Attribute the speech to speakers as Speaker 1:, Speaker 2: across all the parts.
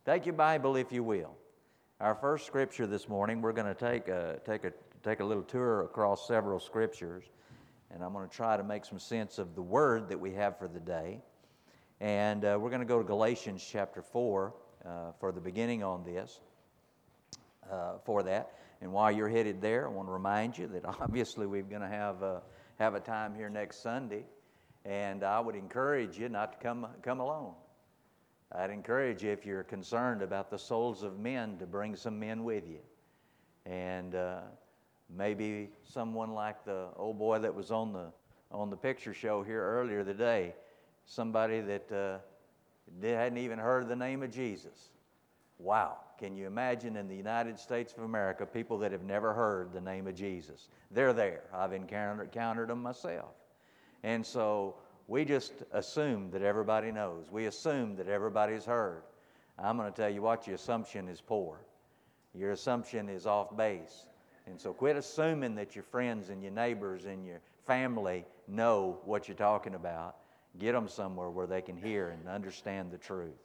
Speaker 1: Take your Bible if you will. Our first scripture this morning, we're going to take a little tour across several scriptures, and I'm going to try to make some sense of the word that we have for the day. And we're going to go to Galatians chapter 4 for the beginning on this, for that. And while you're headed there, I want to remind you that obviously we're going to have a time here next Sunday, and I would encourage you not to come alone. I'd encourage you, if you're concerned about the souls of men, to bring some men with you. And maybe someone like the old boy that was on the picture show here earlier today, somebody that hadn't even heard the name of Jesus. Wow. Can you imagine in the United States of America people that have never heard the name of Jesus? They're there. I've encountered them myself. And so we just assume that everybody knows. We assume that everybody's heard. I'm going to tell you what, your assumption is poor. Your assumption is off base. And so quit assuming that your friends and your neighbors and your family know what you're talking about. Get them somewhere where they can hear and understand the truth.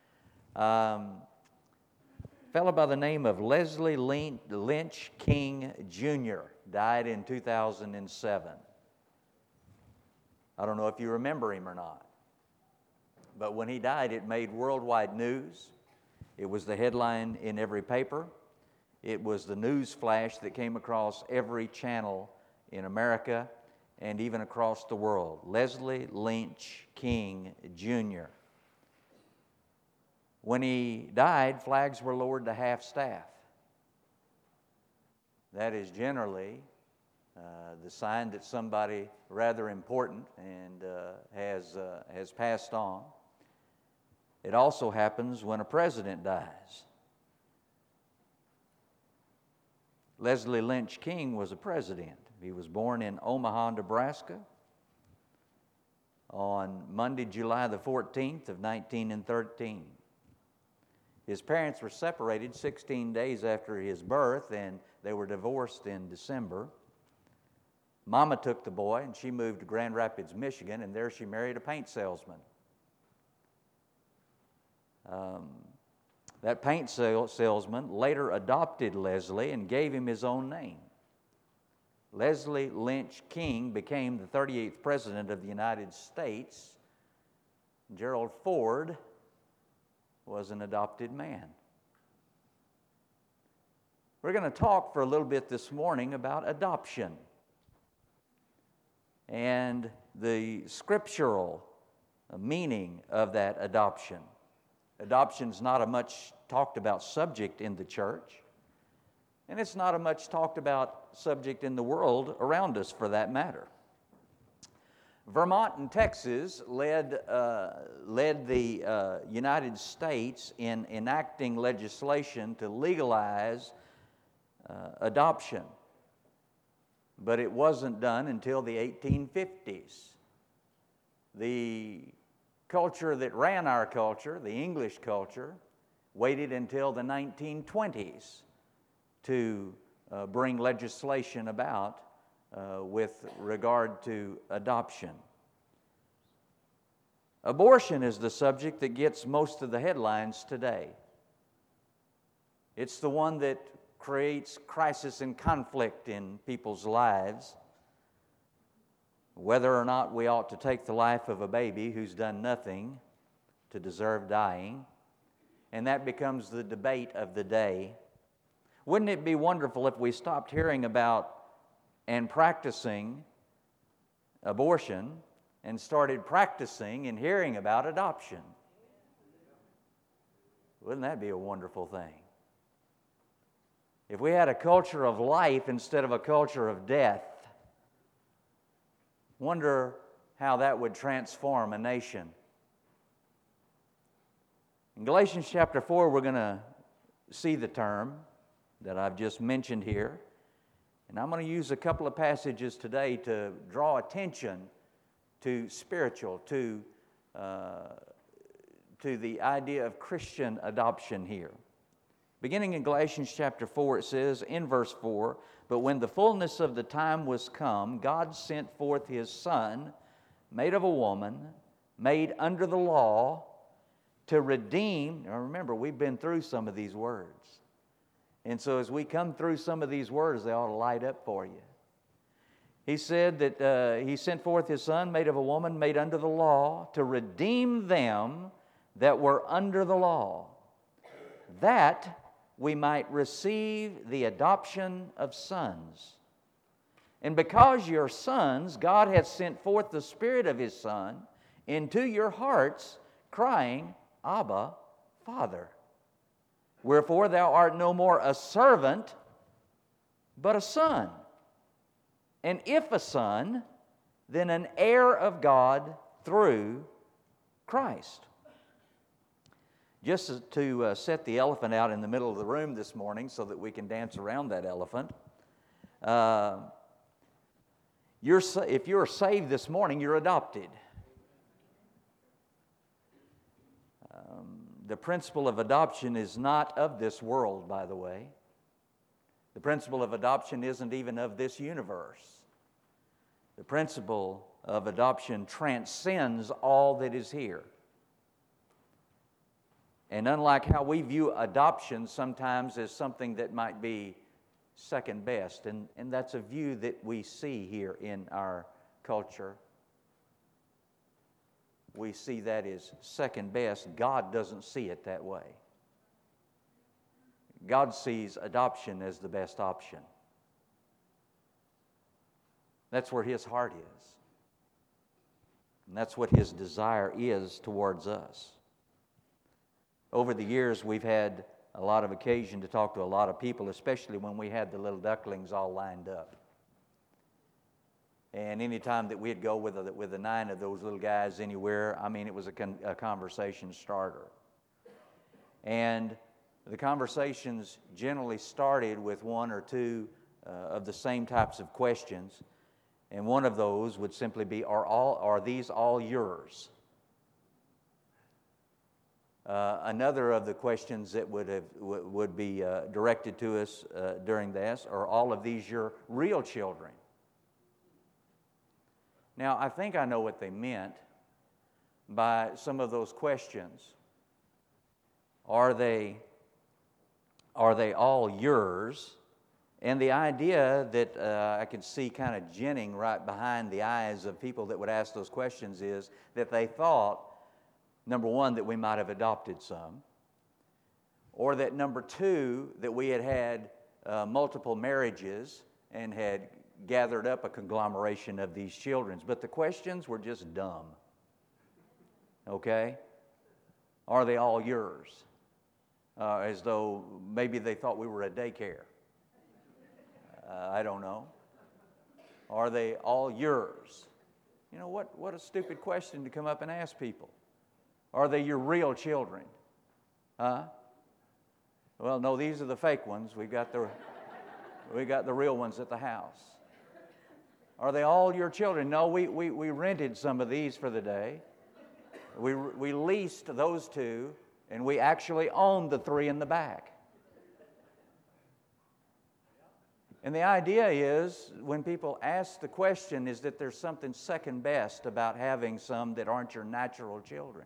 Speaker 1: A fellow by the name of Leslie Lynch King Jr. died in 2007. I don't know if you remember him or not, but when he died, it made worldwide news. It was the headline in every paper. It was the news flash that came across every channel in America and even across the world. Leslie Lynch King Jr. When he died, flags were lowered to half-staff. That is generally the sign that somebody rather important and has passed on. It also happens when a president dies. Leslie Lynch King was a president. He was born in Omaha, Nebraska on Monday, July the 14th of 1913. His parents were separated 16 days after his birth, and they were divorced in December. Mama took the boy, and she moved to Grand Rapids, Michigan, and there she married a paint salesman. That paint salesman later adopted Leslie and gave him his own name. Leslie Lynch King became the 38th President of the United States. Gerald Ford was an adopted man. We're going to talk for a little bit this morning about adoption and the scriptural meaning of that adoption. Adoption's not a much talked about subject in the church, and it's not a much talked about subject in the world around us for that matter. Vermont and Texas led the United States in enacting legislation to legalize adoption. But it wasn't done until the 1850s. The culture that ran our culture, the English culture, waited until the 1920s to bring legislation about with regard to adoption. Abortion is the subject that gets most of the headlines today. It's the one that creates crisis and conflict in people's lives. Whether or not we ought to take the life of a baby who's done nothing to deserve dying, and that becomes the debate of the day. Wouldn't it be wonderful if we stopped hearing about and practicing abortion and started practicing and hearing about adoption? Wouldn't that be a wonderful thing? If we had a culture of life instead of a culture of death, wonder how that would transform a nation. In Galatians chapter 4, we're going to see the term that I've just mentioned here. And I'm going to use a couple of passages today to draw attention to spiritual, to the idea of Christian adoption here. Beginning in Galatians chapter 4, it says in verse 4, "But when the fullness of the time was come, God sent forth His Son, made of a woman, made under the law, to redeem. Now remember, we've been through some of these words. And so as we come through some of these words, they ought to light up for you. He said that He sent forth His Son, made of a woman, made under the law, to redeem them that were under the law, that we might receive the adoption of sons. And because you're sons, God hath sent forth the Spirit of His Son into your hearts, crying, Abba, Father. Wherefore thou art no more a servant, but a son. And if a son, then an heir of God through Christ. Just to set the elephant out in the middle of the room this morning so that we can dance around that elephant. If you're saved this morning, you're adopted. The principle of adoption is not of this world, by the way. The principle of adoption isn't even of this universe. The principle of adoption transcends all that is here. And unlike how we view adoption sometimes as something that might be second best, and that's a view that we see here in our culture. We see that as second best. God doesn't see it that way. God sees adoption as the best option. That's where His heart is. And that's what His desire is towards us. Over the years, we've had a lot of occasion to talk to a lot of people, especially when we had the little ducklings all lined up. And any time that we'd go with the 9 of those little guys anywhere, I mean, it was a conversation starter. And the conversations generally started with 1 or 2 of the same types of questions. And one of those would simply be, are these all yours? Another of the questions that would be directed to us during this, are all of these your real children? Now, I think I know what they meant by some of those questions. Are they all yours? And the idea that I could see kind of ginning right behind the eyes of people that would ask those questions is that they thought, number one, that we might have adopted some, or that number 2, that we had multiple marriages and had gathered up a conglomeration of these children. But the questions were just dumb. Okay? Are they all yours? As though maybe they thought we were a daycare. I don't know. Are they all yours? You know, what a stupid question to come up and ask people. Are they your real children? Huh? Well, no, these are the fake ones. We got the real ones at the house. Are they all your children? No, we rented some of these for the day. We leased those 2, and we actually owned the 3 in the back. And the idea is, when people ask the question, is that there's something second best about having some that aren't your natural children.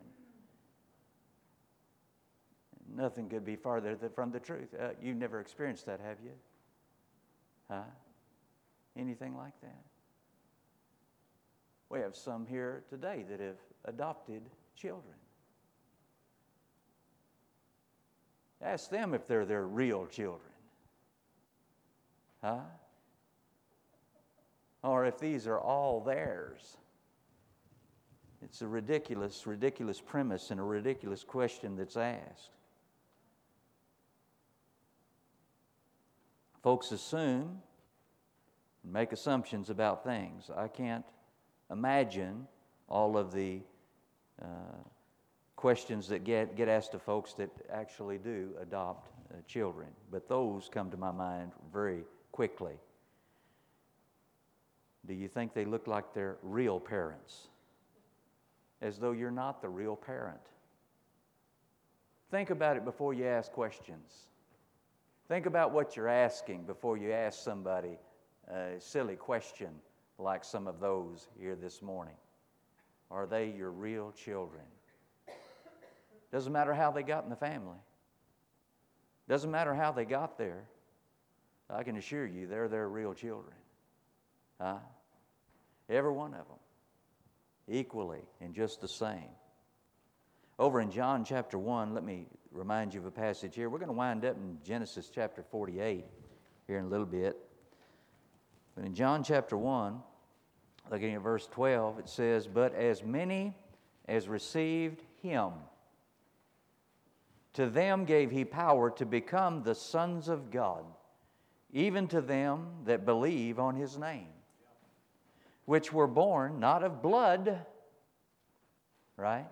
Speaker 1: Nothing could be farther from the truth. You've never experienced that, have you? Huh? Anything like that? We have some here today that have adopted children. Ask them if they're their real children. Huh? Or if these are all theirs. It's a ridiculous premise and a ridiculous question that's asked. Folks assume and make assumptions about things. I can't imagine all of the questions that get asked to folks that actually do adopt children, but those come to my mind very quickly. Do you think they look like their real parents? As though you're not the real parent. Think about it before you ask questions. Think about what you're asking before you ask somebody a silly question like some of those here this morning. Are they your real children? Doesn't matter how they got in the family. Doesn't matter how they got there. I can assure you they're their real children. Huh? Every one of them. Equally and just the same. Over in John chapter 1, let me remind you of a passage here. We're going to wind up in Genesis chapter 48 here in a little bit. But in John chapter 1, looking at verse 12, it says, "But as many as received Him, to them gave He power to become the sons of God, even to them that believe on His name, which were born not of blood," right?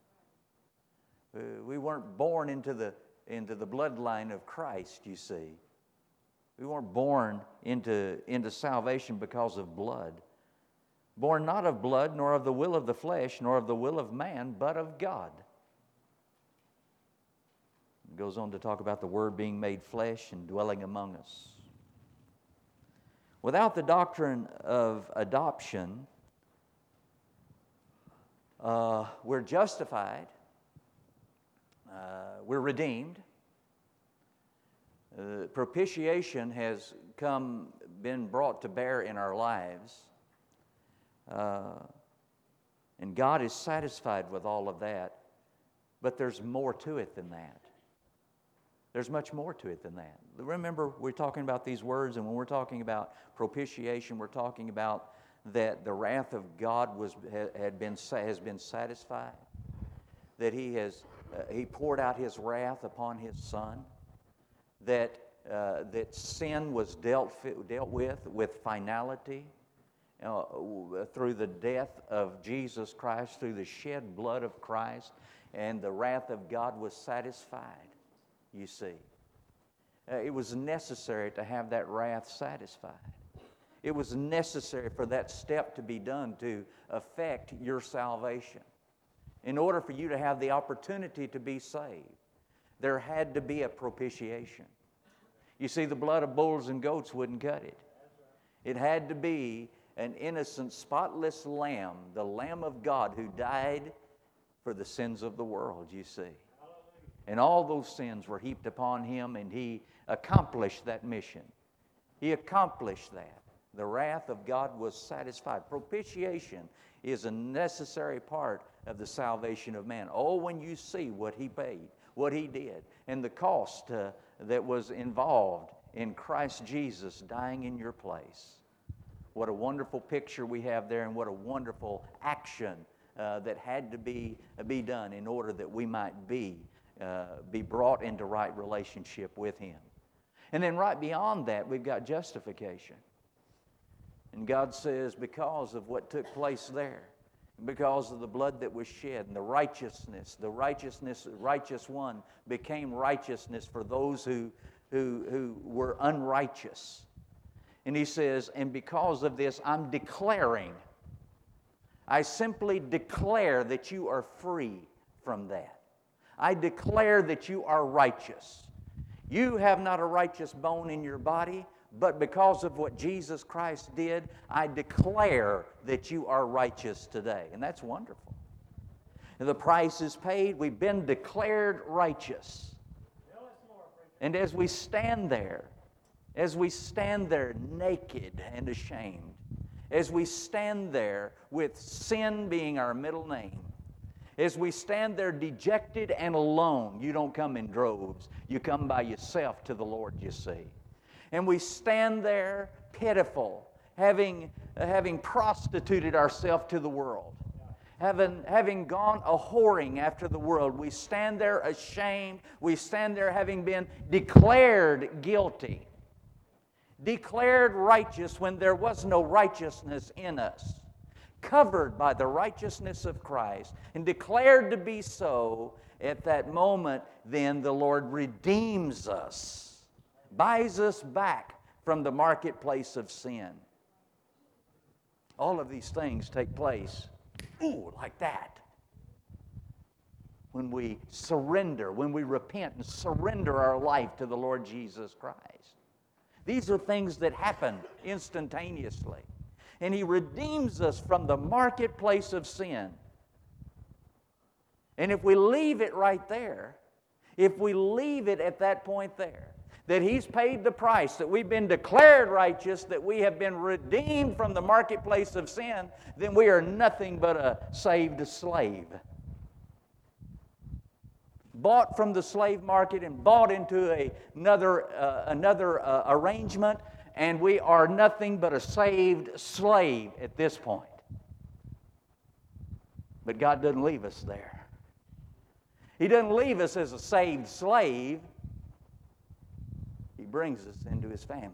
Speaker 1: We weren't born into the bloodline of Christ, you see. We weren't born into salvation because of blood. Born not of blood, nor of the will of the flesh, nor of the will of man, but of God. It goes on to talk about the Word being made flesh and dwelling among us. Without the doctrine of adoption, we're justified, we're redeemed. Propitiation has been brought to bear in our lives. And God is satisfied with all of that. But there's more to it than that. There's much more to it than that. Remember, we're talking about these words, and when we're talking about propitiation, we're talking about that the wrath of God has been satisfied, that He poured out His wrath upon His Son, that sin was dealt with finality through the death of Jesus Christ, through the shed blood of Christ, and the wrath of God was satisfied. You see, it was necessary to have that wrath satisfied. It was necessary for that step to be done to affect your salvation. In order for you to have the opportunity to be saved, there had to be a propitiation. You see, the blood of bulls and goats wouldn't cut it. It had to be an innocent, spotless lamb, the Lamb of God who died for the sins of the world, you see. And all those sins were heaped upon Him, and He accomplished that mission. He accomplished that. The wrath of God was satisfied. Propitiation is a necessary part of the salvation of man. Oh, when you see what He paid, what He did, and the cost that was involved in Christ Jesus dying in your place. What a wonderful picture we have there, and what a wonderful action that had to be done in order that we might be brought into right relationship with Him. And then right beyond that, we've got justification. And God says, because of what took place there, because of the blood that was shed and the righteous one became righteousness for those who were unrighteous. And He says, and because of this, I simply declare that you are free from that. I declare that you are righteous. You have not a righteous bone in your body, but because of what Jesus Christ did, I declare that you are righteous today. And that's wonderful. And the price is paid. We've been declared righteous. And as we stand there naked and ashamed, as we stand there with sin being our middle name, as we stand there dejected and alone, you don't come in droves, you come by yourself to the Lord, you see. And we stand there pitiful, having prostituted ourselves to the world, having gone a-whoring after the world. We stand there ashamed. We stand there having been declared guilty, declared righteous when there was no righteousness in us, covered by the righteousness of Christ, and declared to be so. At that moment, then the Lord redeems us, buys us back from the marketplace of sin. All of these things take place, like that. When we surrender, when we repent and surrender our life to the Lord Jesus Christ. These are things that happen instantaneously. And He redeems us from the marketplace of sin. And if we leave it right there, if we leave it at that point there, that He's paid the price, that we've been declared righteous, that we have been redeemed from the marketplace of sin, then we are nothing but a saved slave. Bought from the slave market and bought into another arrangement, and we are nothing but a saved slave at this point. But God doesn't leave us there. He doesn't leave us as a saved slave. He brings us into His family.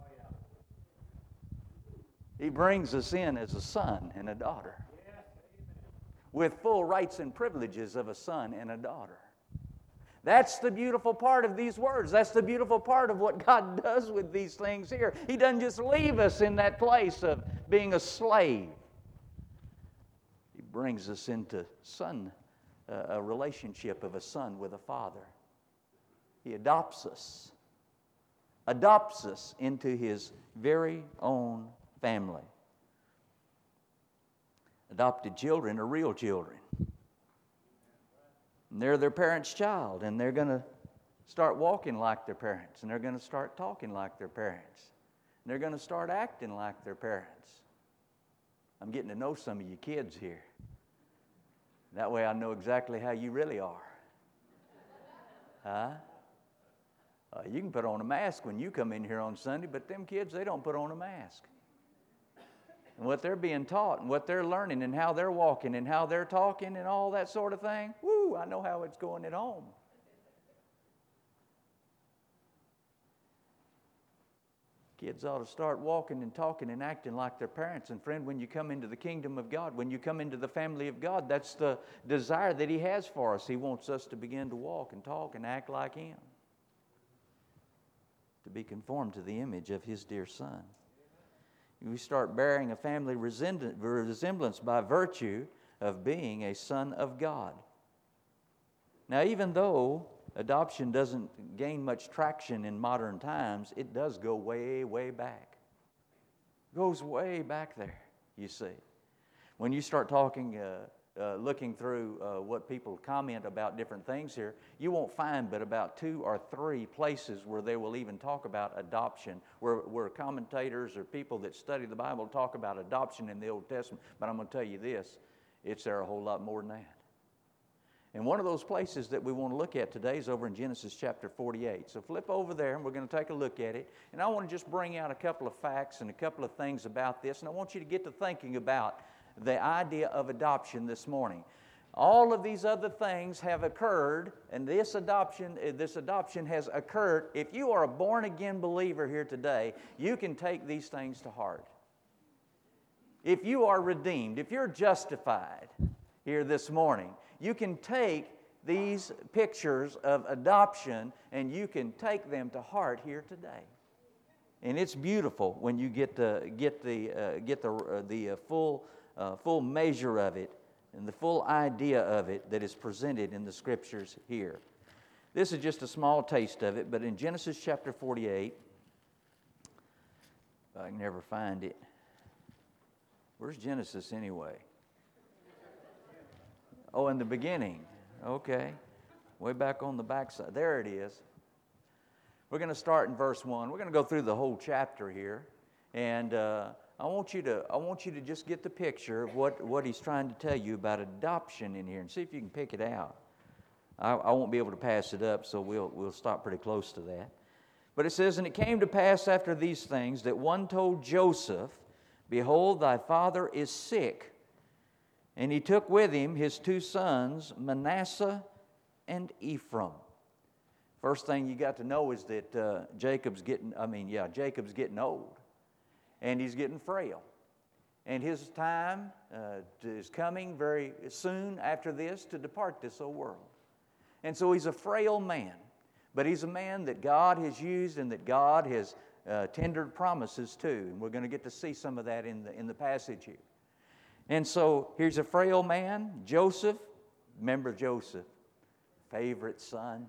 Speaker 1: He brings us in as a son and a daughter, with full rights and privileges of a son and a daughter. That's the beautiful part of these words. That's the beautiful part of what God does with these things here. He doesn't just leave us in that place of being a slave. He brings us into a relationship of a son with a father. He adopts us into His very own family. Adopted children are real children. And they're their parents' child, and they're going to start walking like their parents, and they're going to start talking like their parents, and they're going to start acting like their parents. I'm getting to know some of you kids here. That way I know exactly how you really are. Huh? You can put on a mask when you come in here on Sunday, but them kids, they don't put on a mask. And what they're being taught and what they're learning and how they're walking and how they're talking and all that sort of thing, woo, I know how it's going at home. Kids ought to start walking and talking and acting like their parents. And friend, when you come into the kingdom of God, when you come into the family of God, that's the desire that He has for us. He wants us to begin to walk and talk and act like Him, to be conformed to the image of His dear Son. We start bearing a family resemblance by virtue of being a son of God. Now, even though adoption doesn't gain much traction in modern times, it does go way, way back. It goes way back there, you see. When you start talking, looking through what people comment about different things here, you won't find but about 2 or 3 places where they will even talk about adoption, where commentators or people that study the Bible talk about adoption in the Old Testament. But I'm going to tell you this, it's there a whole lot more than that. And one of those places that we want to look at today is over in Genesis chapter 48. So flip over there and we're going to take a look at it. And I want to just bring out a couple of facts and a couple of things about this. And I want you to get to thinking about the idea of adoption this morning. All of these other things have occurred, and this adoption has occurred. If you are a born-again believer here today, you can take these things to heart. If you are redeemed, if you're justified here this morning, you can take these pictures of adoption and you can take them to heart here today. And it's beautiful when you get the full measure of it and the full idea of it that is presented in the Scriptures here. This is just a small taste of it, but in Genesis chapter 48, I can never find it. Where's Genesis anyway? Oh, in the beginning. Okay. Way back on the backside. There it is. We're going to start in verse 1. We're going to go through the whole chapter here. And I want you to just get the picture of what he's trying to tell you about adoption in here and see if you can pick it out. I won't be able to pass it up, so we'll stop pretty close to that. But it says, "And it came to pass after these things that one told Joseph, Behold, thy father is sick. And he took with him his 2 sons, Manasseh and Ephraim." First thing you got to know is that Jacob's getting old. And he's getting frail. And his time is coming very soon after this to depart this old world. And so he's a frail man. But he's a man that God has used and that God has tendered promises to. And we're going to get to see some of that in the passage here. And so here's a frail man, Joseph. Remember Joseph, favorite son,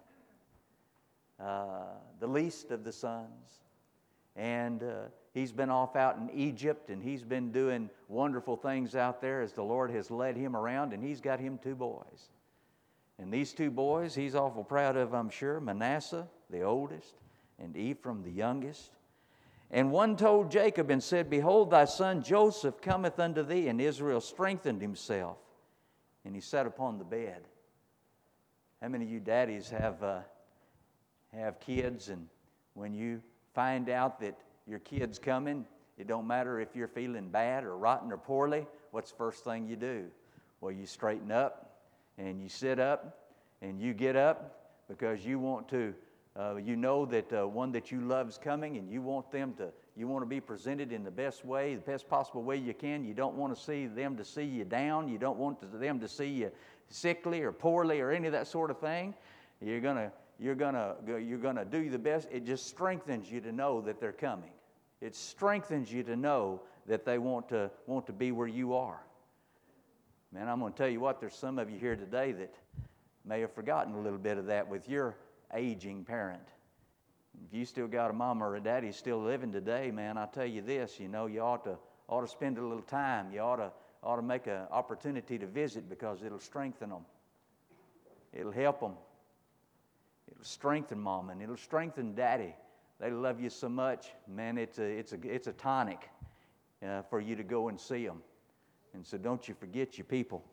Speaker 1: the least of the sons. And he's been off out in Egypt, and he's been doing wonderful things out there as the Lord has led him around, and he's got him 2 boys. And these two boys, he's awful proud of, I'm sure, Manasseh, the oldest, and Ephraim, the youngest. And one told Jacob and said, Behold, thy son Joseph cometh unto thee. And Israel strengthened himself, and he sat upon the bed. How many of you daddies have kids, and when you find out that your kid's coming, it don't matter if you're feeling bad or rotten or poorly, what's the first thing you do? Well, you straighten up, and you sit up, and you get up because you want to, you know that one that you love's coming, and you want to be presented in the best way, the best possible way you can. You don't want to see them to see you down. You don't want them to see you sickly or poorly or any of that sort of thing. You're gonna do the best. It just strengthens you to know that they're coming. It strengthens you to know that they want to be where you are. Man, I'm going to tell you what, there's some of you here today that may have forgotten a little bit of that with your aging parent. If you still got a mama or a daddy still living today, man, I'll tell you this, you ought to spend a little time. You ought to make an opportunity to visit, because it'll strengthen them. It'll help them. It'll strengthen mom, and it'll strengthen daddy. They love you so much, man. It's a tonic for you to go and see them. And so don't you forget your people.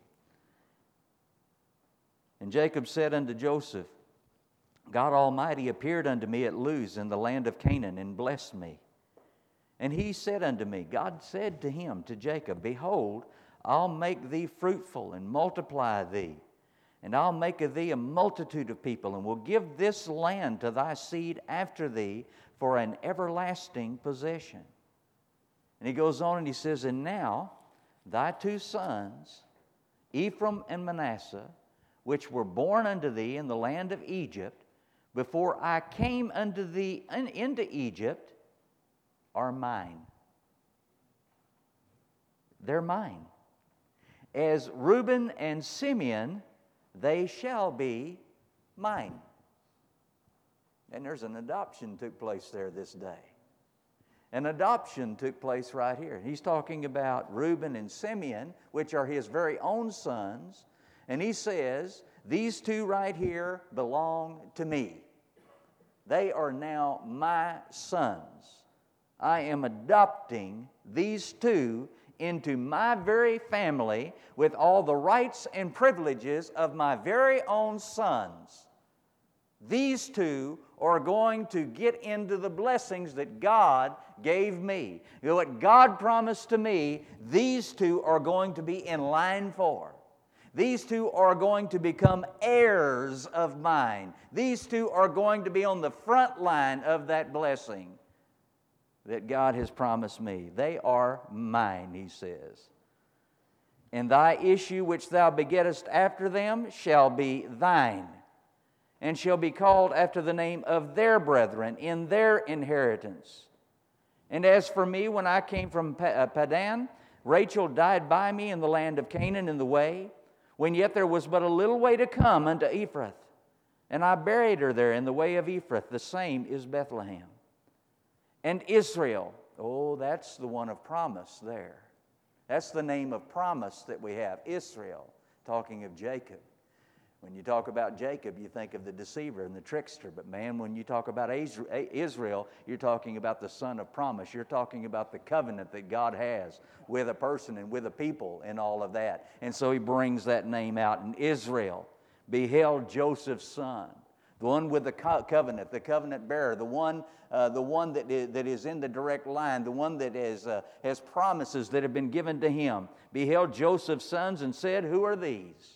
Speaker 1: And Jacob said unto Joseph, God Almighty appeared unto me at Luz in the land of Canaan, and blessed me. And he said unto me, God said to him, to Jacob, Behold, I'll make thee fruitful and multiply thee, and I'll make of thee a multitude of people, and will give this land to thy seed after thee for an everlasting possession. And he goes on and he says, And now thy two sons, Ephraim and Manasseh, which were born unto thee in the land of Egypt, before I came unto thee into Egypt, are mine. They're mine. As Reuben and Simeon, they shall be mine. And there's an adoption took place there this day. An adoption took place right here. He's talking about Reuben and Simeon, which are his very own sons. And he says, these two right here belong to me. They are now my sons. I am adopting these two into my very family with all the rights and privileges of my very own sons. These two are going to get into the blessings that God gave me. What God promised to me, these two are going to be in line for. These two are going to become heirs of mine. These two are going to be on the front line of that blessing that God has promised me. They are mine, he says. And thy issue which thou begettest after them shall be thine, and shall be called after the name of their brethren in their inheritance. And as for me, when I came from Padan, Rachel died by me in the land of Canaan in the way, when yet there was but a little way to come unto Ephrath. And I buried her there in the way of Ephrath. The same is Bethlehem. And Israel, oh, that's the one of promise there. That's the name of promise that we have, Israel, talking of Jacob. When you talk about Jacob, you think of the deceiver and the trickster. But man, when you talk about Israel, you're talking about the son of promise. You're talking about the covenant that God has with a person and with a people and all of that. And so he brings that name out. And Israel beheld Joseph's son, the one with the covenant, the covenant bearer, the one that is in the direct line, the one that has promises that have been given to him. Beheld Joseph's sons and said, Who are these?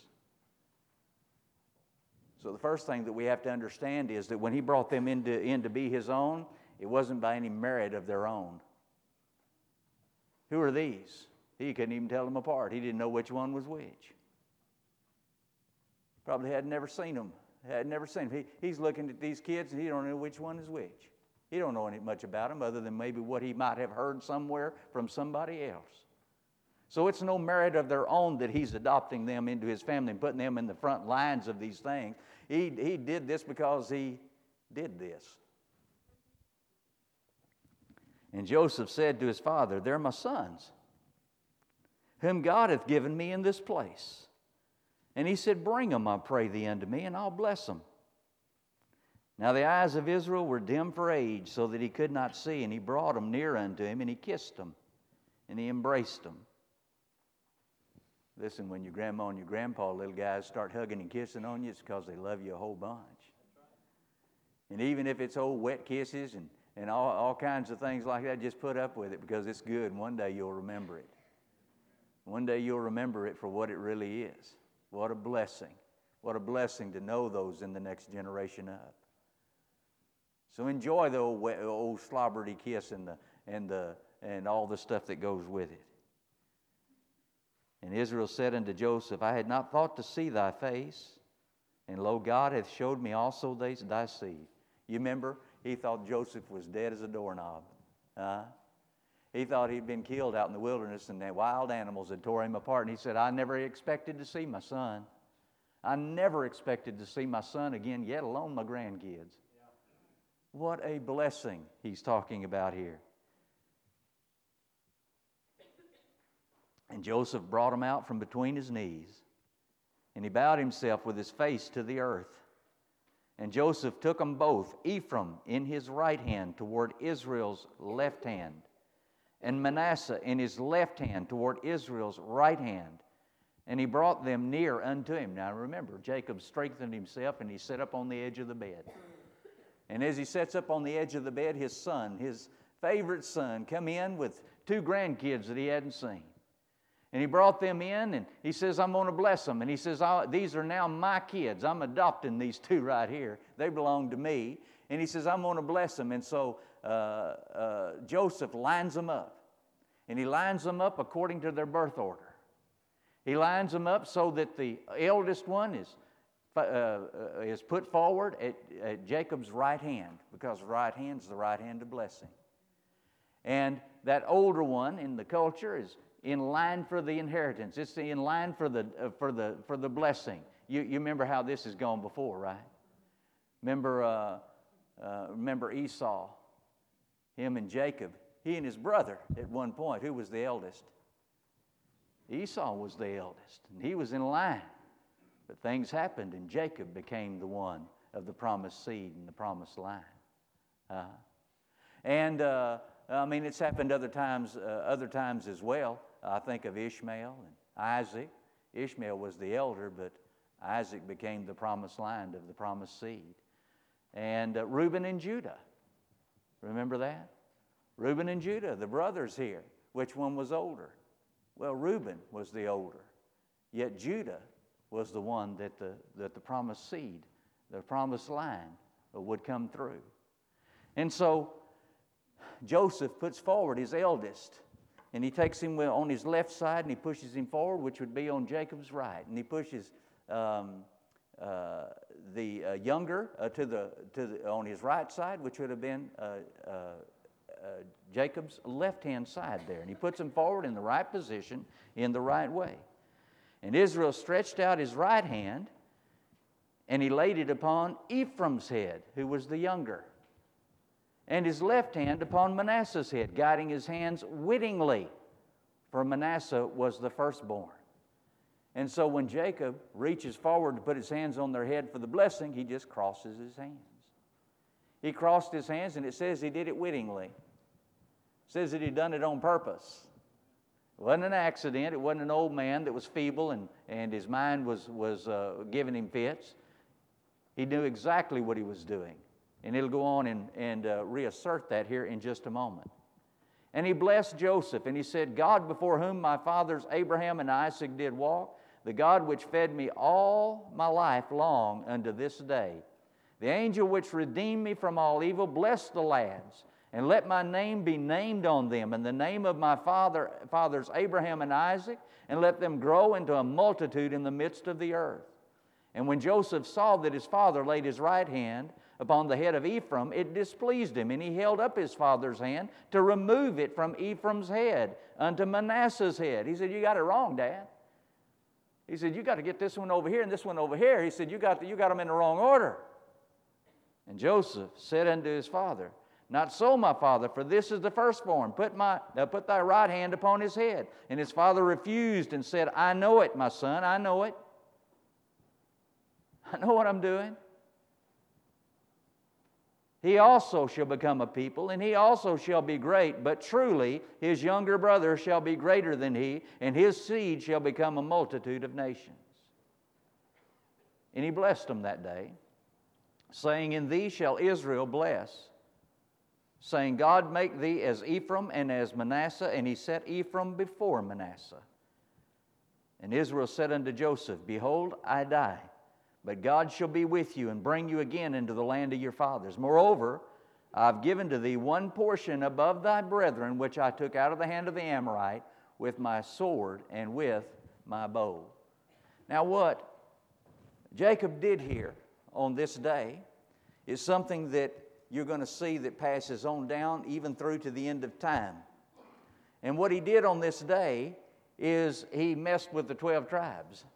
Speaker 1: So the first thing that we have to understand is that when he brought them in to be his own, it wasn't by any merit of their own. Who are these? He couldn't even tell them apart. He didn't know which one was which. Probably had never seen them. He's looking at these kids and he don't know which one is which. He don't know any much about them other than maybe what he might have heard somewhere from somebody else. So it's no merit of their own that he's adopting them into his family and putting them in the front lines of these things. He did this because he did this. And Joseph said to his father, They're my sons, whom God hath given me in this place. And he said, bring them, I pray thee, unto me, and I'll bless them. Now the eyes of Israel were dim for age, so that he could not see. And he brought them near unto him, and he kissed them, and he embraced them. Listen, when your grandma and your grandpa, little guys, start hugging and kissing on you, it's because they love you a whole bunch. And even if it's old wet kisses and all kinds of things like that, just put up with it, because it's good, and one day you'll remember it. One day you'll remember it for what it really is. What a blessing. What a blessing to know those in the next generation up. So enjoy the old slobbery kiss and all the stuff that goes with it. And Israel said unto Joseph, I had not thought to see thy face, and lo, God hath showed me also thy seed. You remember, he thought Joseph was dead as a doorknob. He thought he'd been killed out in the wilderness, and the wild animals had tore him apart. And he said, I never expected to see my son. I never expected to see my son again, yet alone my grandkids. What a blessing he's talking about here. And Joseph brought him out from between his knees, and he bowed himself with his face to the earth. And Joseph took them both, Ephraim in his right hand toward Israel's left hand, and Manasseh in his left hand toward Israel's right hand. And he brought them near unto him. Now remember, Jacob strengthened himself, and he sat up on the edge of the bed. And as he sits up on the edge of the bed, his son, his favorite son, come in with 2 grandkids that he hadn't seen. And he brought them in, and he says, I'm going to bless them. And he says, these are now my kids. I'm adopting these 2 right here. They belong to me. And he says, I'm going to bless them. And so Joseph lines them up. And he lines them up according to their birth order. He lines them up so that the eldest one is put forward at Jacob's right hand, because the right hand is the right hand of blessing. And that older one in the culture is in line for the inheritance. It's in line for the blessing. You remember how this has gone before, right? Remember Esau, him and Jacob, he and his brother at one point. Who was the eldest? Esau was the eldest, and he was in line. But things happened, and Jacob became the one of the promised seed and the promised line. It's happened other times as well. I think of Ishmael and Isaac. Ishmael was the elder, but Isaac became the promised line of the promised seed. And Reuben and Judah. Remember that? Reuben and Judah, the brothers here. Which one was older? Well, Reuben was the older. Yet Judah was the one that the promised seed, the promised line would come through. And so Joseph puts forward his eldest, and he takes him on his left side, and he pushes him forward, which would be on Jacob's right. And he pushes the younger on his right side, which would have been Jacob's left-hand side there. And he puts him forward in the right position, in the right way. And Israel stretched out his right hand, and he laid it upon Ephraim's head, who was the younger, and his left hand upon Manasseh's head, guiding his hands wittingly, for Manasseh was the firstborn. And so when Jacob reaches forward to put his hands on their head for the blessing, he just crosses his hands. He crossed his hands, and it says he did it wittingly. It says that he'd done it on purpose. It wasn't an accident. It wasn't an old man that was feeble and his mind was giving him fits. He knew exactly what he was doing. And it'll go on and reassert that here in just a moment. And he blessed Joseph, and he said, God before whom my fathers Abraham and Isaac did walk, the God which fed me all my life long unto this day, the angel which redeemed me from all evil, bless the lads, and let my name be named on them, and the name of my fathers Abraham and Isaac, and let them grow into a multitude in the midst of the earth. And when Joseph saw that his father laid his right hand upon the head of Ephraim, it displeased him, and he held up his father's hand to remove it from Ephraim's head unto Manasseh's head. He said, you got it wrong, Dad. He said, you got to get this one over here and this one over here. He said, you got them in the wrong order. And Joseph said unto his father, not so, my father, for this is the firstborn. Put thy right hand upon his head. And his father refused and said, I know it, my son, I know it. I know what I'm doing. He also shall become a people, and he also shall be great, but truly his younger brother shall be greater than he, and his seed shall become a multitude of nations. And he blessed them that day, saying, In thee shall Israel bless, saying, God make thee as Ephraim and as Manasseh, and he set Ephraim before Manasseh. And Israel said unto Joseph, Behold, I die, but God shall be with you and bring you again into the land of your fathers. Moreover, I have given to thee one portion above thy brethren, which I took out of the hand of the Amorite with my sword and with my bow. Now what Jacob did here on this day is something that you're going to see that passes on down even through to the end of time. And what he did on this day is he messed with the 12 tribes.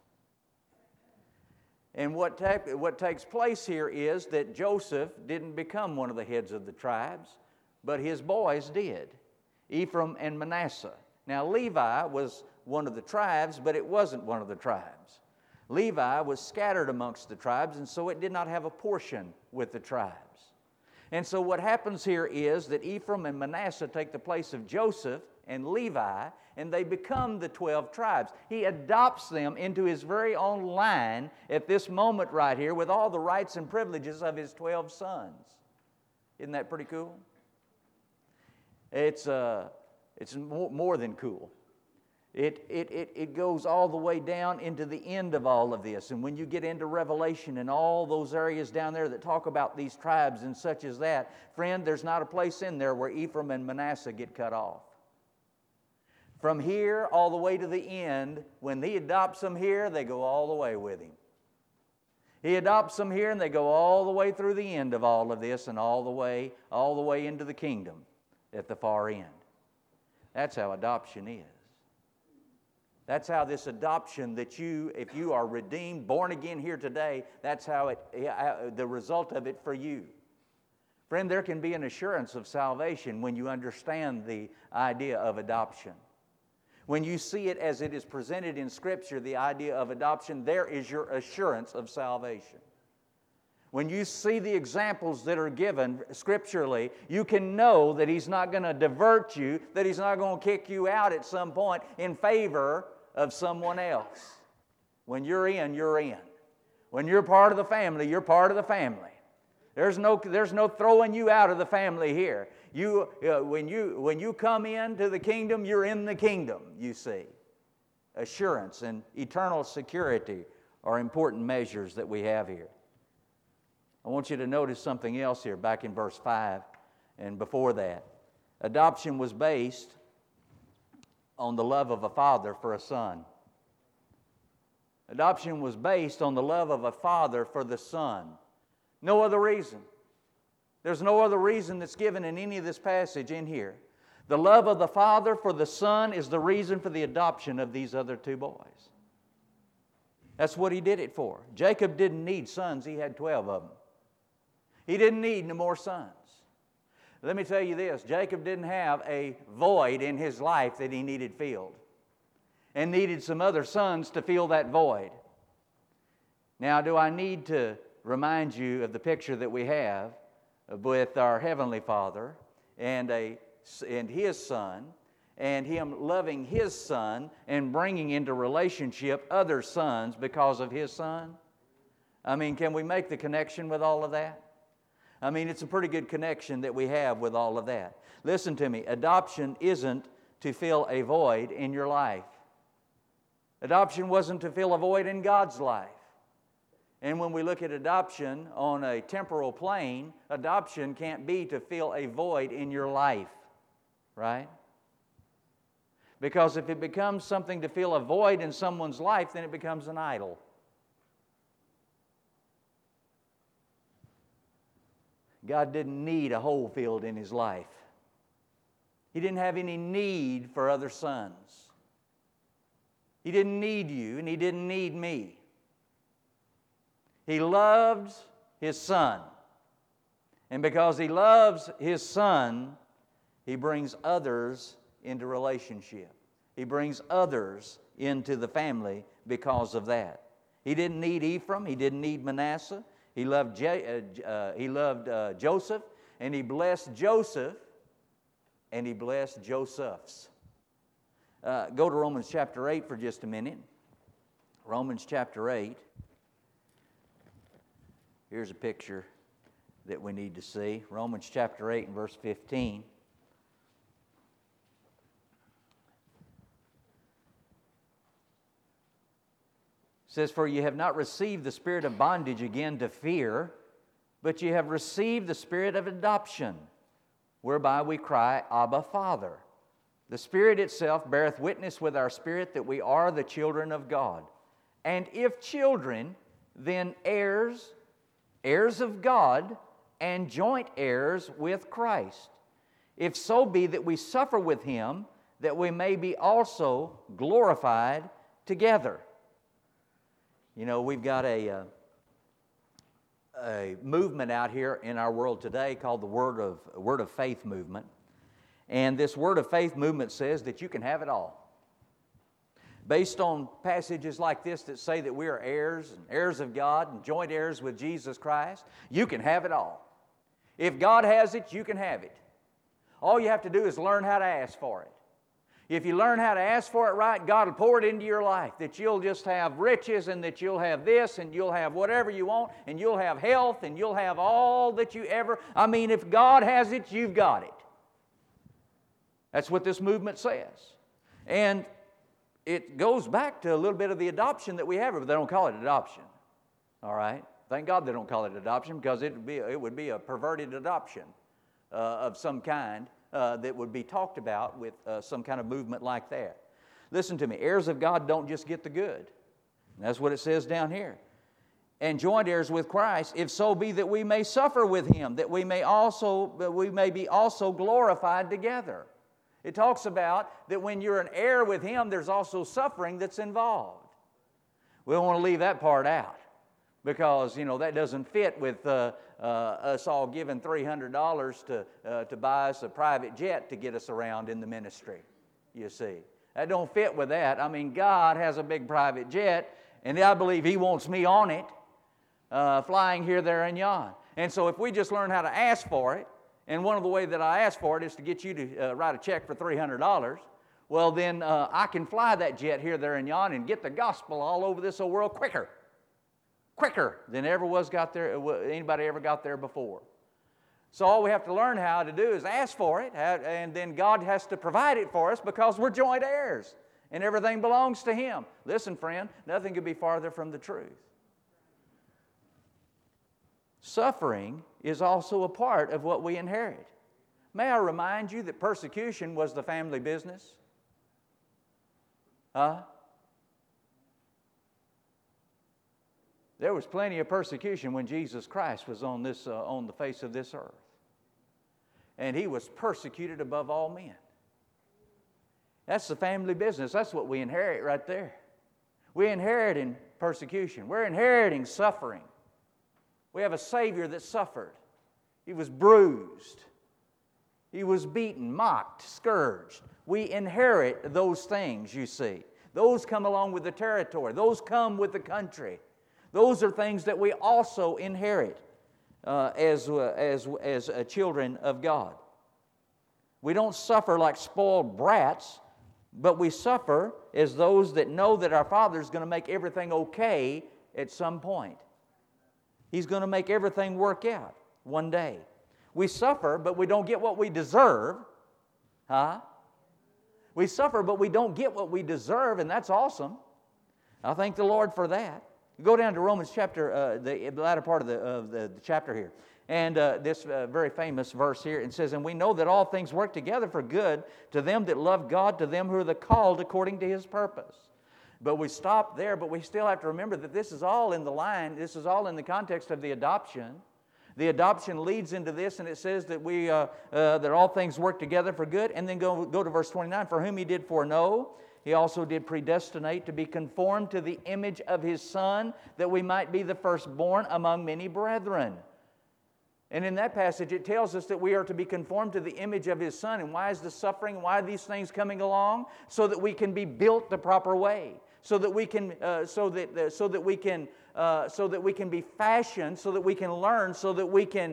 Speaker 1: And what takes place here is that Joseph didn't become one of the heads of the tribes, but his boys did, Ephraim and Manasseh. Now Levi was one of the tribes, but it wasn't one of the tribes. Levi was scattered amongst the tribes, and so it did not have a portion with the tribes. And so what happens here is that Ephraim and Manasseh take the place of Joseph and Levi, and they become the 12 tribes. He adopts them into his very own line at this moment right here with all the rights and privileges of his 12 sons. Isn't that pretty cool? It's more than cool. It goes all the way down into the end of all of this. And when you get into Revelation and all those areas down there that talk about these tribes and such as that, friend, there's not a place in there where Ephraim and Manasseh get cut off. From here all the way to the end, when he adopts them here, they go all the way with him. He adopts them here and they go all the way through the end of all of this and all the way into the kingdom at the far end. That's how adoption is. That's how this adoption that if you are redeemed, born again here today, that's how the result of it for you. Friend, there can be an assurance of salvation when you understand the idea of adoption. When you see it as it is presented in Scripture, the idea of adoption, there is your assurance of salvation. When you see the examples that are given scripturally, you can know that He's not going to divert you, that He's not going to kick you out at some point in favor of someone else. When you're in, you're in. When you're part of the family, you're part of the family. There's no throwing you out of the family here. When you come into the kingdom, you're in the kingdom, you see. Assurance and eternal security are important measures that we have here. I want you to notice something else here back in verse 5 and before that. Adoption was based on the love of a father for a son. Adoption was based on the love of a father for the son. No other reason. There's no other reason that's given in any of this passage in here. The love of the father for the son is the reason for the adoption of these other two boys. That's what he did it for. Jacob didn't need sons. He had 12 of them. He didn't need no more sons. Let me tell you this. Jacob didn't have a void in his life that he needed filled and needed some other sons to fill that void. Now, do I need to remind you of the picture that we have with our Heavenly Father and His Son, and Him loving His Son and bringing into relationship other sons because of His Son? I mean, can we make the connection with all of that? I mean, it's a pretty good connection that we have with all of that. Listen to me. Adoption isn't to fill a void in your life. Adoption wasn't to fill a void in God's life. And when we look at adoption on a temporal plane, adoption can't be to fill a void in your life, right? Because if it becomes something to fill a void in someone's life, then it becomes an idol. God didn't need a hole filled in His life. He didn't have any need for other sons. He didn't need you, and He didn't need me. He loves His Son. And because He loves His Son, He brings others into relationship. He brings others into the family because of that. He didn't need Ephraim. He didn't need Manasseh. He loved Joseph, and He blessed Joseph, and He blessed Josephs. Go to Romans chapter 8 for just a minute. Romans chapter 8. Here's a picture that we need to see. Romans chapter 8 and verse 15. It says, "For you have not received the spirit of bondage again to fear, but you have received the spirit of adoption, whereby we cry, Abba, Father. The Spirit itself beareth witness with our spirit that we are the children of God. And if children, then heirs, heirs of God, and joint heirs with Christ. If so be that we suffer with Him, that we may be also glorified together." You know, we've got a movement out here in our world today called the Word of Faith movement. And this Word of Faith movement says that you can have it all. Based on passages like this that say that we are heirs and heirs of God and joint heirs with Jesus Christ, you can have it all. If God has it, you can have it. All you have to do is learn how to ask for it. If you learn how to ask for it right, God will pour it into your life, that you'll just have riches and that you'll have this and you'll have whatever you want and you'll have health and you'll have all that you ever... I mean, if God has it, you've got it. That's what this movement says. And it goes back to a little bit of the adoption that we have, but they don't call it adoption. All right? Thank God they don't call it adoption, because it would be a perverted adoption of some kind. That would be talked about with some kind of movement like that. Listen to me, heirs of God don't just get the good. And that's what it says down here. And joint heirs with Christ, if so be that we may suffer with Him, that we may be also glorified together. It talks about that when you're an heir with Him, there's also suffering that's involved. We don't want to leave that part out, because, you know, that doesn't fit with us all giving $300 to buy us a private jet to get us around in the ministry, you see. That don't fit with that. I mean, God has a big private jet, and I believe He wants me on it, flying here, there, and yon. And so if we just learn how to ask for it, and one of the ways that I ask for it is to get you to write a check for $300, well, then I can fly that jet here, there, and yon and get the gospel all over this old world quicker than anybody ever got there before. So all we have to learn how to do is ask for it, and then God has to provide it for us, because we're joint heirs, and everything belongs to Him. Listen, friend, nothing could be farther from the truth. Suffering is also a part of what we inherit. May I remind you that persecution was the family business? There was plenty of persecution when Jesus Christ was on the face of this earth. And He was persecuted above all men. That's the family business. That's what we inherit right there. We inherit in persecution. We're inheriting suffering. We have a Savior that suffered. He was bruised. He was beaten, mocked, scourged. We inherit those things, you see. Those come along with the territory. Those come with the country. Those are things that we also inherit as children of God. We don't suffer like spoiled brats, but we suffer as those that know that our Father is going to make everything okay at some point. He's going to make everything work out one day. We suffer, but we don't get what we deserve. We suffer, but we don't get what we deserve, and that's awesome. I thank the Lord for that. Go down to Romans chapter, the latter part of the chapter here. And this very famous verse here, it says, "And we know that all things work together for good to them that love God, to them who are the called according to His purpose." But we stop there, but we still have to remember that this is all in the line, this is all in the context of the adoption. The adoption leads into this, and it says that that all things work together for good. And then go to verse 29, "For whom He did foreknow, He also did predestinate to be conformed to the image of His Son, that we might be the firstborn among many brethren." And in that passage, it tells us that we are to be conformed to the image of His Son. And why is the suffering? Why are these things coming along? So that we can be built the proper way. so that we can so that we can be fashioned, so that we can learn, so that we can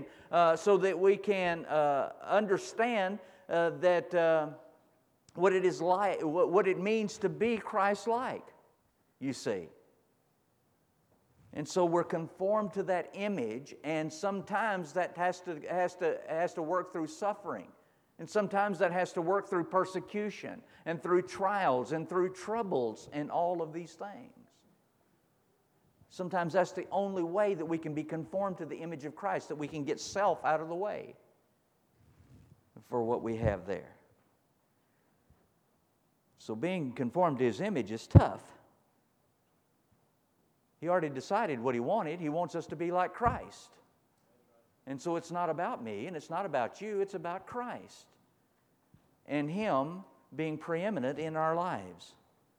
Speaker 1: understand that what it is like, what it means to be Christ-like. You see. And so we're conformed to that image, and sometimes that has to work through suffering. And sometimes that has to work through persecution and through trials and through troubles and all of these things. Sometimes that's the only way that we can be conformed to the image of Christ, that we can get self out of the way for what we have there. So being conformed to His image is tough. He already decided what He wanted. He wants us to be like Christ. And so it's not about me and it's not about you. It's about Christ and Him being preeminent in our lives.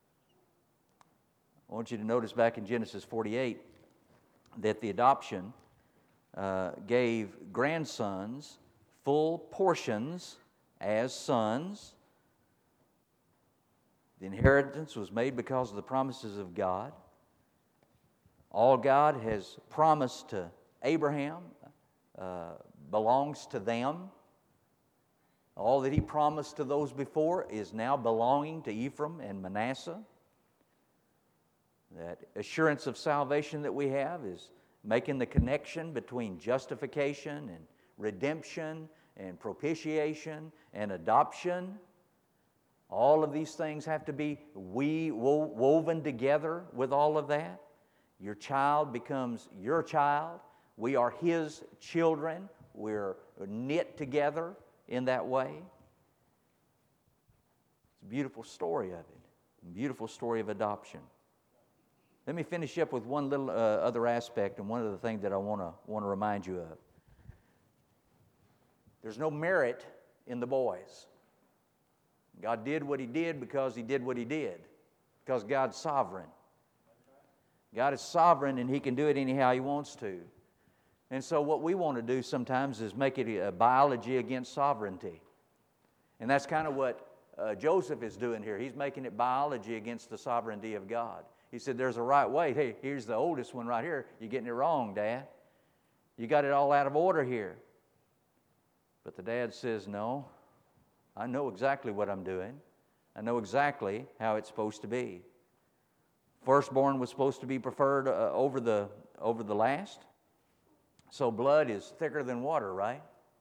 Speaker 1: I want you to notice back in Genesis 48 that the adoption gave grandsons full portions as sons. The inheritance was made because of the promises of God. All God has promised to Abraham belongs to them. All that He promised to those before is now belonging to Ephraim and Manasseh. That assurance of salvation that we have is making the connection between justification and redemption and propitiation and adoption. All of these things have to be woven together with all of that. Your child becomes your child. We are His children. We're knit together in that way. It's a beautiful story of it. A beautiful story of adoption. Let me finish up with one little other aspect and one other thing that I want to remind you of. There's no merit in the boys. God did what He did because He did what He did. Because God's sovereign. God is sovereign and He can do it anyhow He wants to. And so what we want to do sometimes is make it a biology against sovereignty. And that's kind of what Joseph is doing here. He's making it biology against the sovereignty of God. He said, there's a right way. Hey, here's the oldest one right here. You're getting it wrong, Dad. You got it all out of order here. But the dad says, no, I know exactly what I'm doing. I know exactly how it's supposed to be. Firstborn was supposed to be preferred over the last. So blood is thicker than water, right?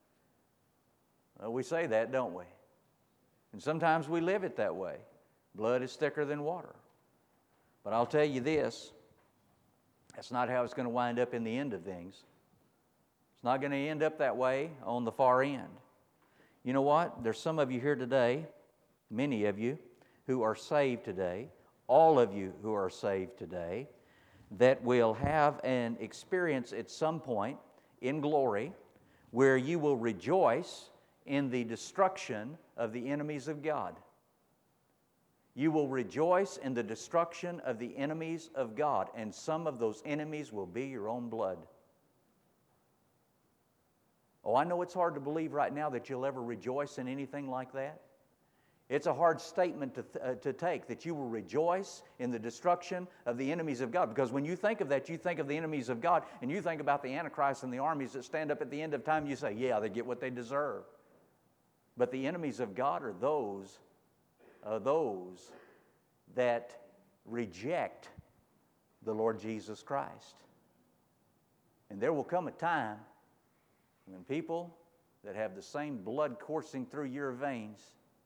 Speaker 1: We say that, don't we? And sometimes we live it that way. Blood is thicker than water. But I'll tell you this, that's not how it's going to wind up in the end of things. It's not going to end up that way on the far end. You know what? There's some of you here today, many of you, who are saved today, all of you who are saved today, that will have an experience at some point in glory where you will rejoice in the destruction of the enemies of God. You will rejoice in the destruction of the enemies of God, and some of those enemies will be your own blood. Oh, I know it's hard to believe right now that you'll ever rejoice in anything like that. It's a hard statement to take, that you will rejoice in the destruction of the enemies of God. Because when you think of that, you think of the enemies of God, and you think about the Antichrist and the armies that stand up at the end of time, you say, yeah, they get what they deserve. But the enemies of God are those that reject the Lord Jesus Christ. And there will come a time when people that have the same blood coursing through your veins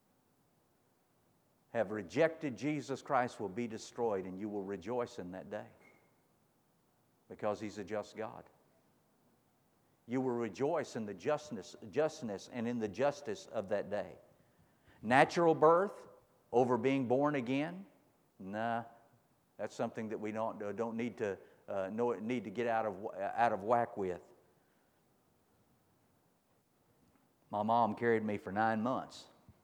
Speaker 1: have rejected Jesus Christ will be destroyed, and you will rejoice in that day because He's a just God. You will rejoice in the justness and in the justice of that day. Natural birth over being born again? Nah, that's something that we don't need to get out of whack with. My mom carried me for 9 months.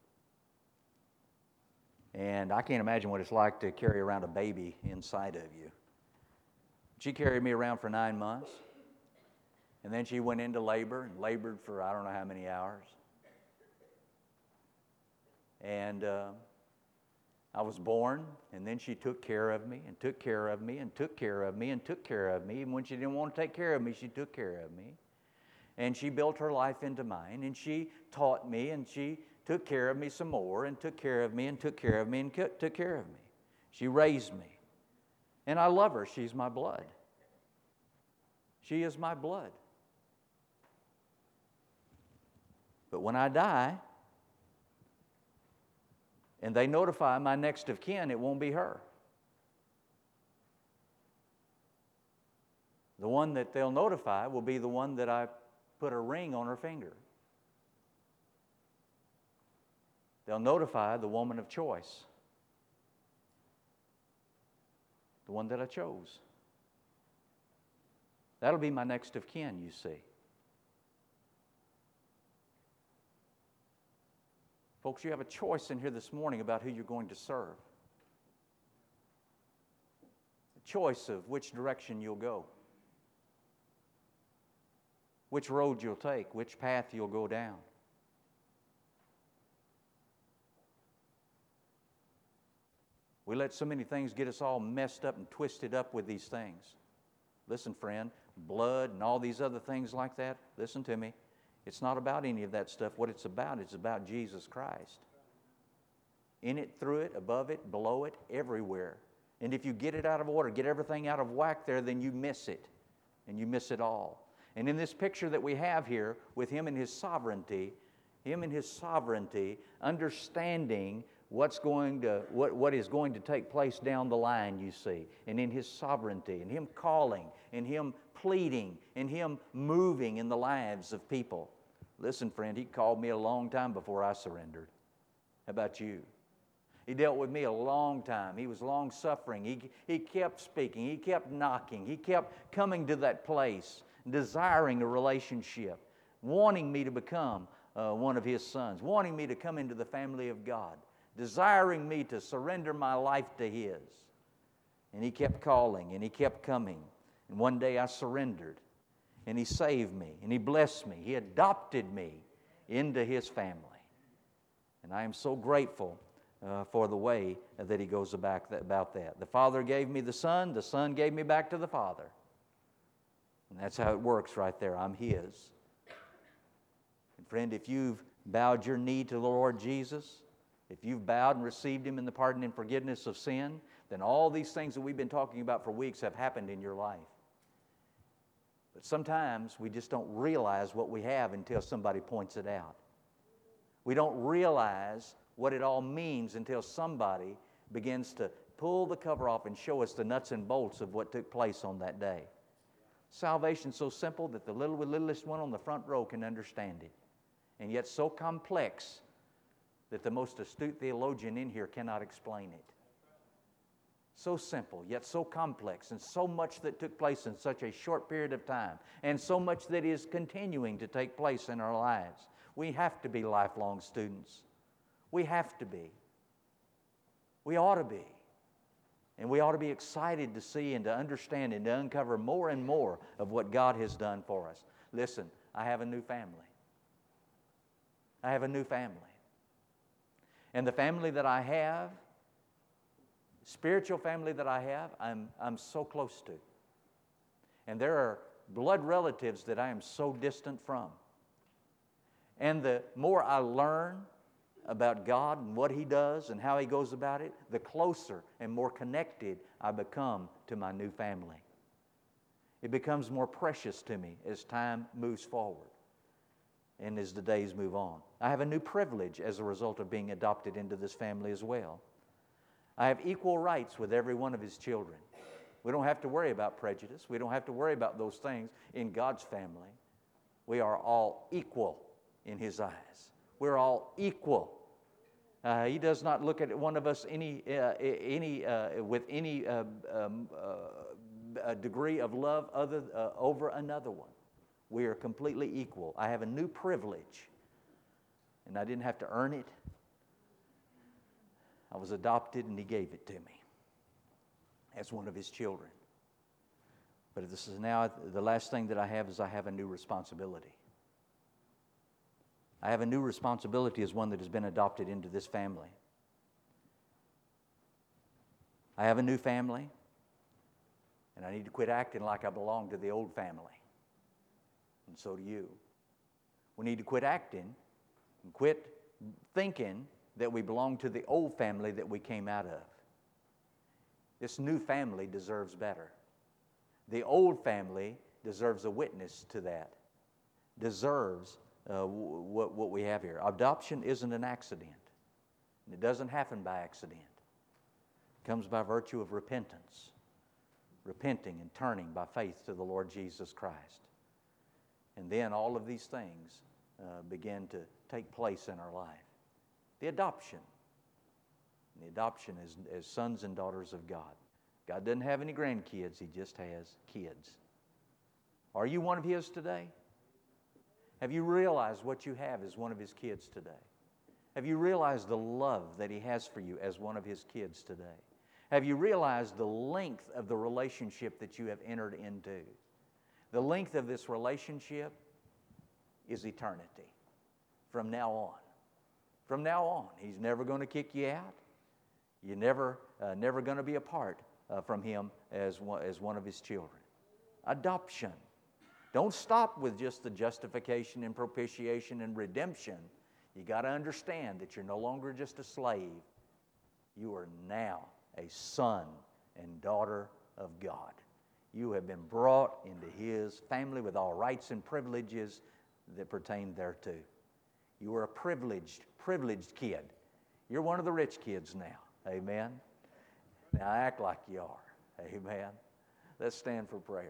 Speaker 1: And I can't imagine what it's like to carry around a baby inside of you. She carried me around for 9 months. And then she went into labor and labored for I don't know how many hours. And I was born, and then she took care of me, and took care of me, and took care of me, and took care of me. Even when she didn't want to take care of me, she took care of me. And she built her life into mine, and she taught me, and she took care of me some more, and took care of me, and took care of me, and took care of me. She raised me. And I love her. She's my blood. She is my blood. But when I die, and they notify my next of kin, it won't be her. The one that they'll notify will be the one that I put a ring on her finger. They'll notify the woman of choice, the one that I chose. That'll be my next of kin, you see. Folks, you have a choice in here this morning about who you're going to serve. A choice of which direction you'll go, which road you'll take, which path you'll go down. We let so many things get us all messed up and twisted up with these things. Listen, friend, blood and all these other things like that, listen to me. It's not about any of that stuff. What it's about Jesus Christ. In it, through it, above it, below it, everywhere. And if you get it out of order, get everything out of whack there, then you miss it. And you miss it all. And in this picture that we have here with Him and His sovereignty, understanding what is going to take place down the line, you see, and in His sovereignty, and Him calling, and Him pleading, and Him moving in the lives of people. Listen, friend, He called me a long time before I surrendered. How about you? He dealt with me a long time. He was long-suffering. He kept speaking. He kept knocking. He kept coming to that place, desiring a relationship, wanting me to become one of His sons, wanting me to come into the family of God, desiring me to surrender my life to His. And He kept calling, and He kept coming. And one day I surrendered, and He saved me, and He blessed me. He adopted me into His family. And I am so grateful for the way that He goes about that. The Father gave me the Son gave me back to the Father. And that's how it works right there. I'm His. And friend, if you've bowed your knee to the Lord Jesus, if you've bowed and received Him in the pardon and forgiveness of sin, then all these things that we've been talking about for weeks have happened in your life. But sometimes we just don't realize what we have until somebody points it out. We don't realize what it all means until somebody begins to pull the cover off and show us the nuts and bolts of what took place on that day. Salvation's so simple that the littlest one on the front row can understand it, and yet so complex that the most astute theologian in here cannot explain it. So simple, yet so complex, and so much that took place in such a short period of time, and so much that is continuing to take place in our lives. We have to be lifelong students. We have to be. We ought to be. And we ought to be excited to see and to understand and to uncover more and more of what God has done for us. Listen, I have a new family. I have a new family. And the family that I have, spiritual family that I have, I'm so close to. And there are blood relatives that I am so distant from. And the more I learn about God and what He does and how He goes about it, the closer and more connected I become to my new family. It becomes more precious to me as time moves forward and as the days move on. I have a new privilege as a result of being adopted into this family as well. I have equal rights with every one of His children. We don't have to worry about prejudice. We don't have to worry about those things in God's family. We are all equal in His eyes. We're all equal. He does not look at one of us with any degree of love over another one. We are completely equal. I have a new privilege, and I didn't have to earn it. I was adopted, and He gave it to me as one of His children. But this is now the last thing that I have is I have a new responsibility. I have a new responsibility as one that has been adopted into this family. I have a new family, and I need to quit acting like I belong to the old family. And so do you. We need to quit acting and quit thinking that we belong to the old family that we came out of. This new family deserves better. The old family deserves a witness to that, deserves what we have here. Adoption isn't an accident. It doesn't happen by accident. It comes by virtue of repentance, repenting and turning by faith to the Lord Jesus Christ. And then all of these things begin to take place in our life. The adoption. The adoption is as sons and daughters of God. God doesn't have any grandkids. He just has kids. Are you one of His today? Have you realized what you have as one of His kids today? Have you realized the love that He has for you as one of His kids today? Have you realized the length of the relationship that you have entered into? The length of this relationship is eternity. From now on. From now on. He's never going to kick you out. You're never going to be apart from Him as one of His children. Adoption. Don't stop with just the justification and propitiation and redemption. You got to understand that you're no longer just a slave. You are now a son and daughter of God. You have been brought into His family with all rights and privileges that pertain thereto. You are a privileged kid. You're one of the rich kids now. Amen? Now act like you are. Amen? Let's stand for prayer.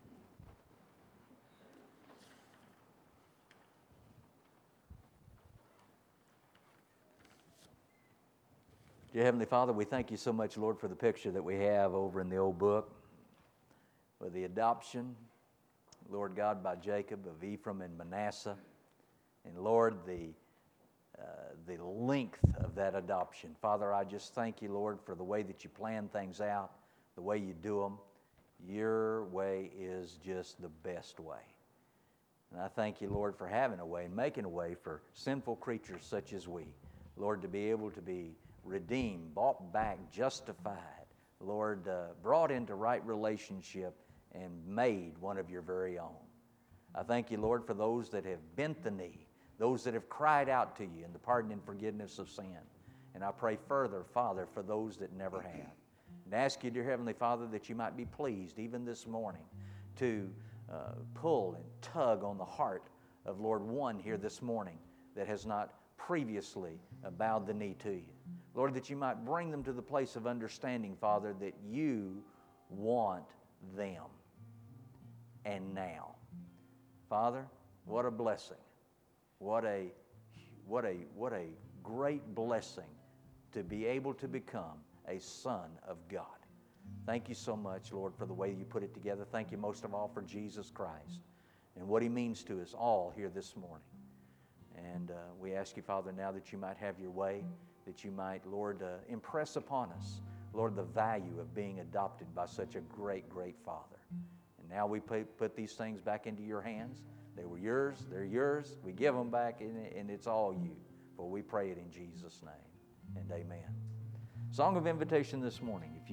Speaker 1: Dear Heavenly Father, we thank You so much, Lord, for the picture that we have over in the old book with the adoption, Lord God, by Jacob of Ephraim and Manasseh. And Lord, the length of that adoption. Father, I just thank You, Lord, for the way that You plan things out, the way You do them. Your way is just the best way. And I thank You, Lord, for having a way and making a way for sinful creatures such as we, Lord, to be able to be redeemed, bought back, justified, Lord, brought into right relationship and made one of Your very own. I thank You, Lord, for those that have bent the knee, those that have cried out to You in the pardon and forgiveness of sin. And I pray further, Father, for those that never have. And ask You, dear Heavenly Father, that You might be pleased even this morning to pull and tug on the heart of, Lord, one here this morning that has not previously bowed the knee to You. Lord, that You might bring them to the place of understanding, Father, that You want them. And now. Father, what a blessing. What a great blessing to be able to become a son of God. Thank You so much, Lord, for the way You put it together. Thank You most of all for Jesus Christ and what He means to us all here this morning. And we ask You, Father, now that You might have Your way, that You might, Lord, impress upon us, Lord, the value of being adopted by such a great, great Father. And now we put these things back into Your hands. They were Yours, they're Yours. We give them back, and it's all You. For we pray it in Jesus' name, and amen. Song of invitation this morning. If you